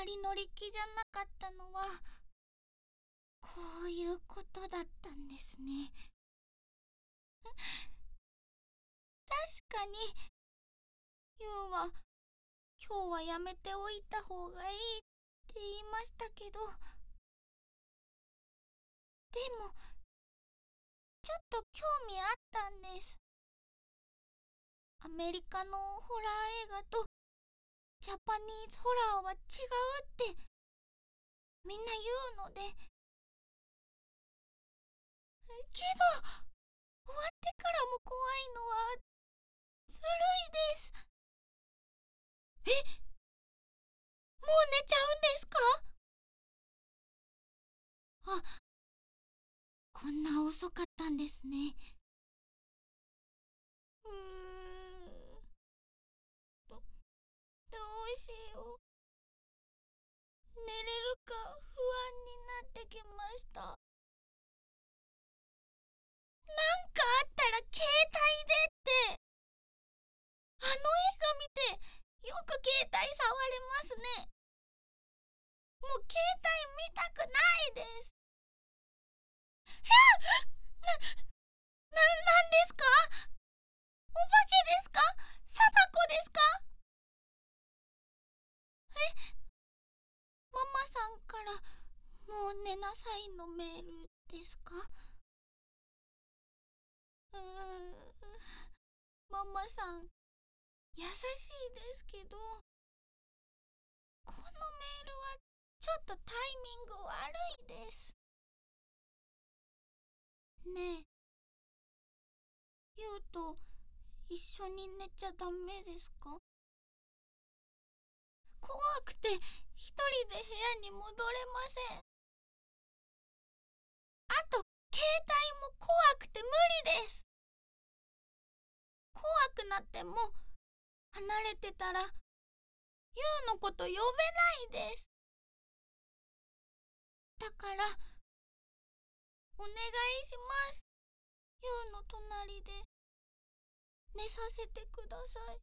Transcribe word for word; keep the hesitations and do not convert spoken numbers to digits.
り乗り気じゃなかったのはこういうことだったんですね。確かにユウは今日はやめておいた方がいいって言いましたけど、でもちょっと興味あったんです。アメリカのホラー映画とジャパニーズホラーは違うってみんな言うので。けど終わってからも怖いのはずるいです。え、もう寝ちゃうんですか？あ、こんな遅かったんですね。うーんど、どうしよう。寝れるか不安になってきました。なんかあったら携帯でって。あの映画見てよく携帯触れますね。もう携帯見たくないです。な、な、なんですか？お化けですか？貞子ですか？え、ママさんからもう寝なさいのメールですか？うーん、ママさん優しいですけど、このメールはちょっとタイミング悪いです。ねえ、ユウと一緒に寝ちゃダメですか？怖くて一人で部屋に戻れません。あと携帯も怖くて無理です。怖くなっても離れてたらユウのこと呼べないです。だからお願いします。ユウの隣で寝させてください。